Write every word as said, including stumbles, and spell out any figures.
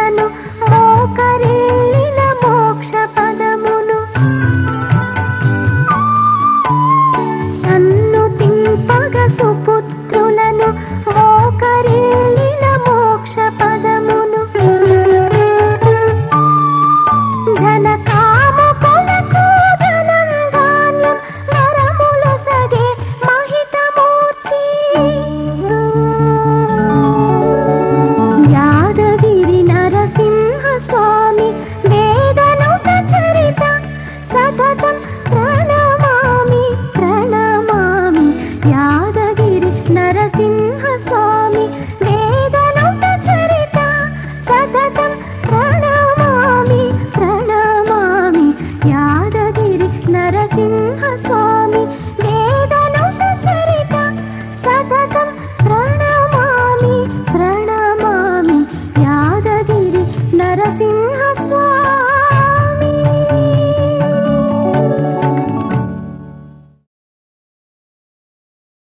సుపుత్రులను మోకరిల్లిన మోక్ష పదమును సన్నుతింపగ సుపుత్రులను మోకరిల్లిన మోక్ష పదమును ధన కాముకులకు ధనం ధాన్యం వరములు సగే మహితమూర్తి యాదగిరి నరసింహ స్వామి వేదనుత చరిత సతతం ప్రణమామి ప్రణమామి యాదగిరి నరసింహ స్వామి వేదనుత చరిత సతతం ప్రణమామి ప్రణమామి యాదగిరి నరసింహ స్వామి